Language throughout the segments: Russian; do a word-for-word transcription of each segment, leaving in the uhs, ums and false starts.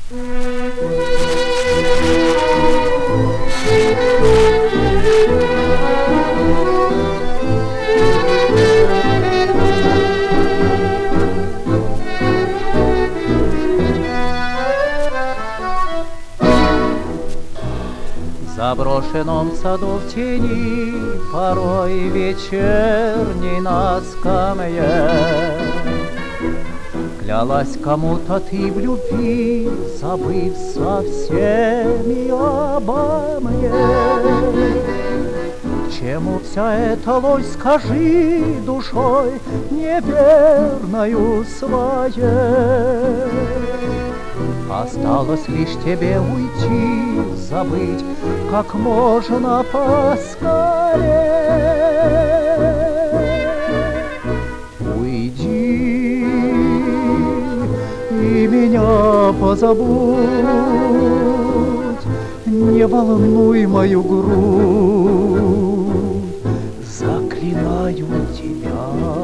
В заброшенном саду в тени порой вечерней на скамье клялась кому-то ты в любви, забыв совсем и обо мне. К чему вся эта ложь, скажи душой неверною своей? Осталось лишь тебе уйти, забыть как можно поскорее. Уйди и меня позабудь, не волнуй мою грудь, заклинаю тебя.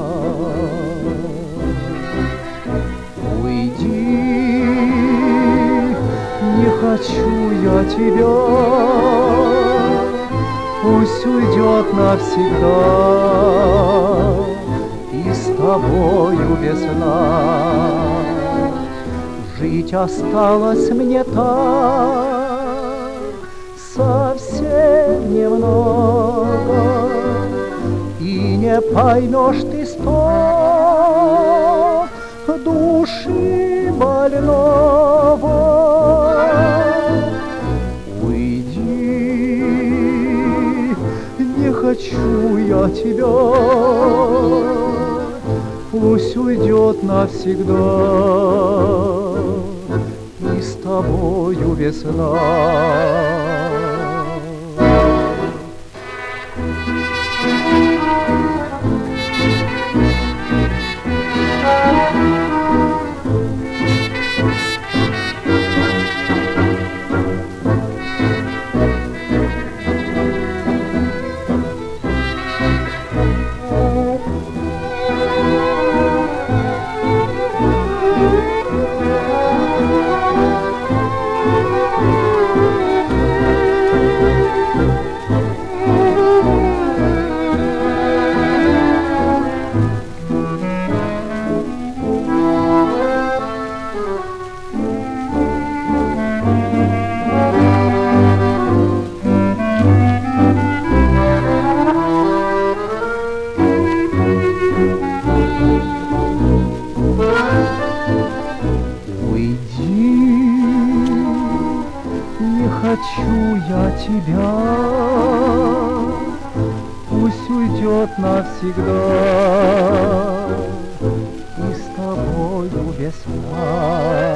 Не хочу я тебя, пусть уйдет навсегда, и с тобою весна. Жить осталось мне так совсем немного, и не поймешь ты стон души больного. Не хочу я тебя, пусть уйдет навсегда, и с тобою весна. Не хочу я тебя, пусть уйдет навсегда, и с тобою весна.